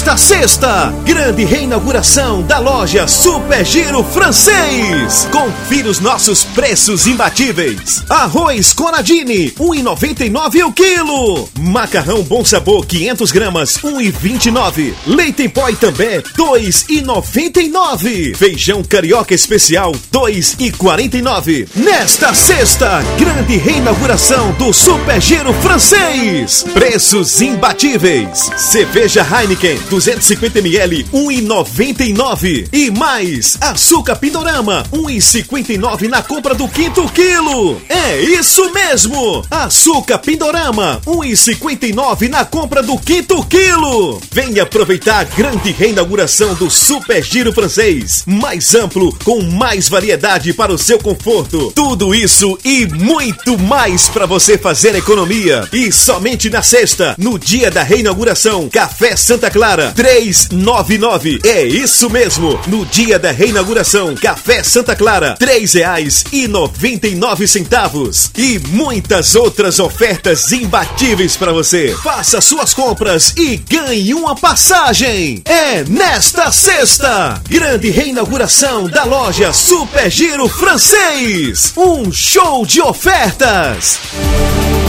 nesta sexta, grande reinauguração da loja Super Giro Francês. Confira os nossos preços imbatíveis. Arroz Conadini, 1,99 o quilo. Macarrão Bom Sabor, 500 gramas, 1,29. Leite em pó Itambé, 2,99. Feijão Carioca Especial, 2,49. Nesta sexta, grande reinauguração do Super Giro Francês. Preços imbatíveis. Cerveja Heineken, 250ml, 1,99. E mais, açúcar Pindorama, 1,59 na compra do quinto quilo. É isso mesmo, açúcar Pindorama, 1,59 na compra do quinto quilo. Venha aproveitar a grande reinauguração do Super Giro Francês. Mais amplo, com mais variedade para o seu conforto. Tudo isso e muito mais para você fazer economia. E somente na sexta, no dia da reinauguração, Café Santa Clara, 3,99. É isso mesmo, no dia da reinauguração, Café Santa Clara, R$3,99. E muitas outras ofertas imbatíveis para você. Faça suas compras e ganhe uma passagem. É nesta sexta, grande reinauguração da loja Super Giro Francês. Um show de ofertas.